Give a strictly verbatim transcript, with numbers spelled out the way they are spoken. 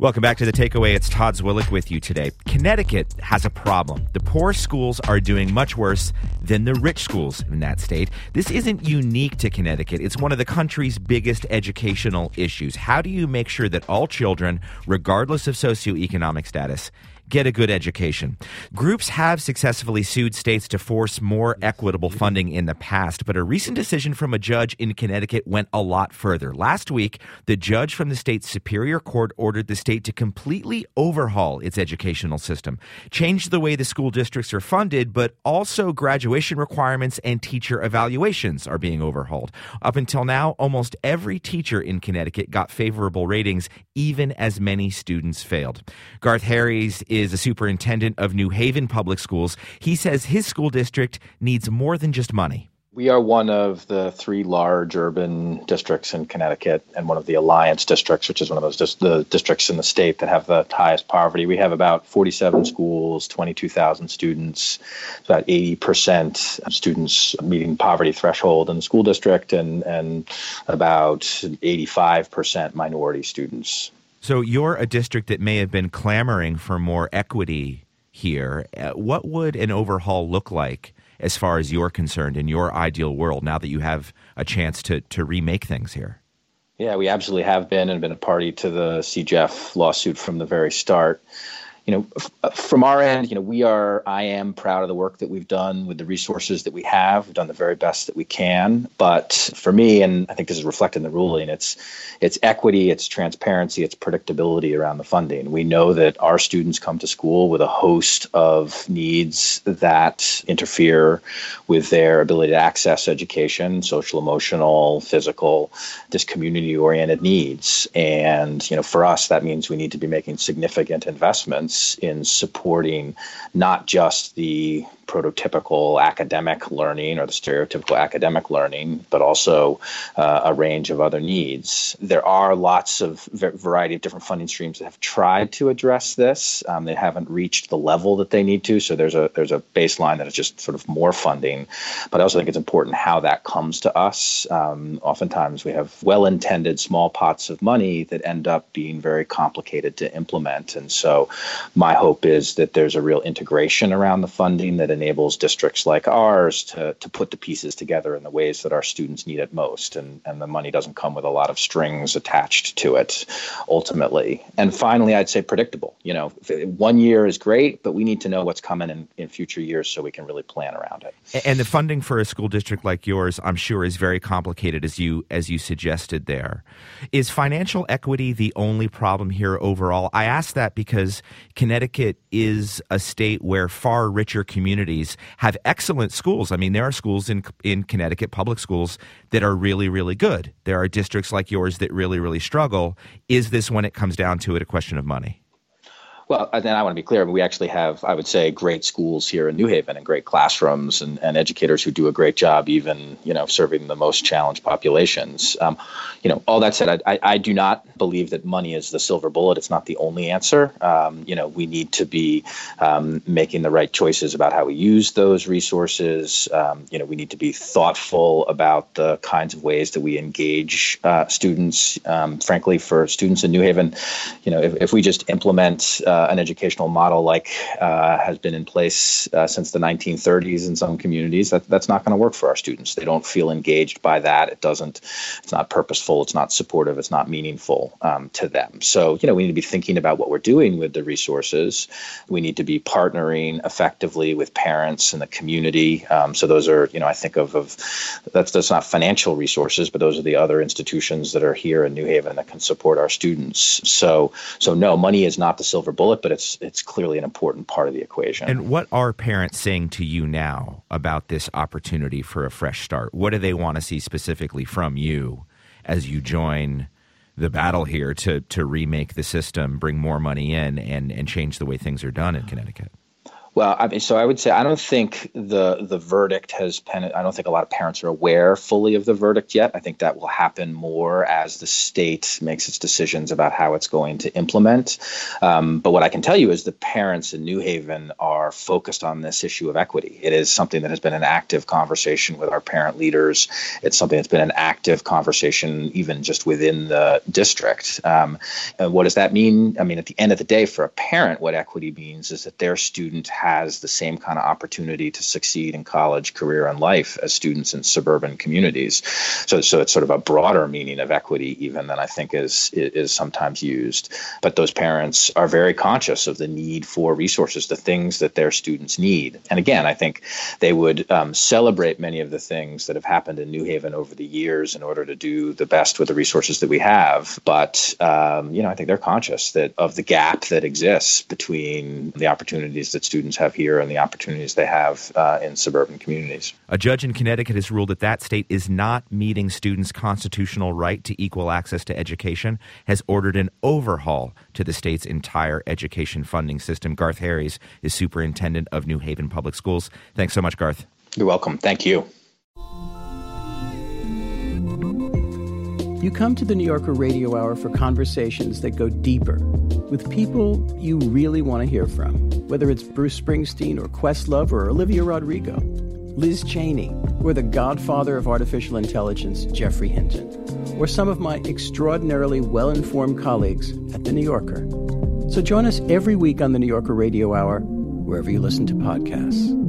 Welcome back to The Takeaway. It's Todd Zwillich with you today. Connecticut has a problem. The poor schools are doing much worse than the rich schools in that state. This isn't unique to Connecticut. It's one of the country's biggest educational issues. How do you make sure that all children, regardless of socioeconomic status, get a good education? Groups have successfully sued states to force more equitable funding in the past, but a recent decision from a judge in Connecticut went a lot further. Last week, the judge from the state's Superior Court ordered the state to completely overhaul its educational system, change the way the school districts are funded, but also graduation requirements and teacher evaluations are being overhauled. Up until now, almost every teacher in Connecticut got favorable ratings, even as many students failed. Garth Harries is is a superintendent of New Haven Public Schools. He says his school district needs more than just money. We are one of the three large urban districts in Connecticut and one of the Alliance districts, which is one of those dis- the districts in the state that have the highest poverty. We have about forty-seven schools, twenty-two thousand students, about eighty percent students meeting poverty threshold in the school district, and, and about eighty-five percent minority students. So you're a district that may have been clamoring for more equity here. Uh, what would an overhaul look like as far as you're concerned in your ideal world now that you have a chance to, to remake things here? Yeah, we absolutely have been and been a party to the C G F lawsuit from the very start. You know, f- from our end, you know, we are, I am proud of the work that we've done with the resources that we have. We've done the very best that we can. But for me, and I think this is reflected in the ruling, it's it's equity, it's transparency, it's predictability around the funding. We know that our students come to school with a host of needs that interfere with their ability to access education, social, emotional, physical, just community-oriented needs. And, you know, for us, that means we need to be making significant investments in supporting not just the prototypical academic learning or the stereotypical academic learning, but also uh, a range of other needs. There are lots of variety of different funding streams that have tried to address this. Um, they haven't reached the level that they need to. So there's a there's a baseline that is just sort of more funding. But I also think it's important how that comes to us. Um, oftentimes we have well-intended small pots of money that end up being very complicated to implement. And so my hope is that there's a real integration around the funding that enables districts like ours to, to put the pieces together in the ways that our students need it most. And, and the money doesn't come with a lot of strings attached to it, ultimately. And finally, I'd say predictable. You know, one year is great, but we need to know what's coming in, in future years so we can really plan around it. And the funding for a school district like yours, I'm sure, is very complicated, as you as you suggested there. Is financial equity the only problem here overall? I ask that because Connecticut is a state where far richer communities have excellent schools. I mean, there are schools in in Connecticut, public schools, that are really, really good. There are districts like yours that really, really struggle. Is this, when it comes down to it, a question of money? Well, then I want to be clear. We actually have, I would say, great schools here in New Haven and great classrooms and, and educators who do a great job, even, you know, serving the most challenged populations. Um, you know, all that said, I, I do not believe that money is the silver bullet. It's not the only answer. Um, you know, we need to be um, making the right choices about how we use those resources. Um, you know, we need to be thoughtful about the kinds of ways that we engage uh, students. Um, frankly, for students in New Haven, you know, if, if we just implement uh, Uh, an educational model like uh, has been in place uh, since the nineteen thirties in some communities, that, that's not going to work for our students. They don't feel engaged by that. It doesn't, it's not purposeful. It's not supportive. It's not meaningful um, to them. So, you know, we need to be thinking about what we're doing with the resources. We need to be partnering effectively with parents and the community. Um, so those are, you know, I think of, of that's, that's not financial resources, but those are the other institutions that are here in New Haven that can support our students. So, so no, money is not the silver bullet, but it's it's clearly an important part of the equation. And what are parents saying to you now about this opportunity for a fresh start? What do they want to see specifically from you as you join the battle here to to remake the system, bring more money in, and, and change the way things are done in Connecticut? Well, I mean, so I would say I don't think the the verdict has pen. I don't think a lot of parents are aware fully of the verdict yet. I think that will happen more as the state makes its decisions about how it's going to implement. Um, but what I can tell you is the parents in New Haven are focused on this issue of equity. It is something that has been an active conversation with our parent leaders. It's something that's been an active conversation even just within the district. Um, and what does that mean? I mean, at the end of the day, for a parent, what equity means is that their student has the same kind of opportunity to succeed in college, career, and life as students in suburban communities. So, so it's sort of a broader meaning of equity even than I think is is sometimes used. But those parents are very conscious of the need for resources, the things that their students need. And again, I think they would um, celebrate many of the things that have happened in New Haven over the years in order to do the best with the resources that we have. But um, you know, I think they're conscious that of the gap that exists between the opportunities that students have here and the opportunities they have uh, in suburban communities. A judge in Connecticut has ruled that that state is not meeting students' constitutional right to equal access to education, has ordered an overhaul to the state's entire education funding system. Garth Harries is superintendent of New Haven Public Schools. Thanks so much, Garth. You're welcome. Thank you. You come to the New Yorker Radio Hour for conversations that go deeper with people you really want to hear from, whether it's Bruce Springsteen or Questlove or Olivia Rodrigo, Liz Cheney, or the godfather of artificial intelligence, Geoffrey Hinton, or some of my extraordinarily well-informed colleagues at The New Yorker. So join us every week on the New Yorker Radio Hour, wherever you listen to podcasts.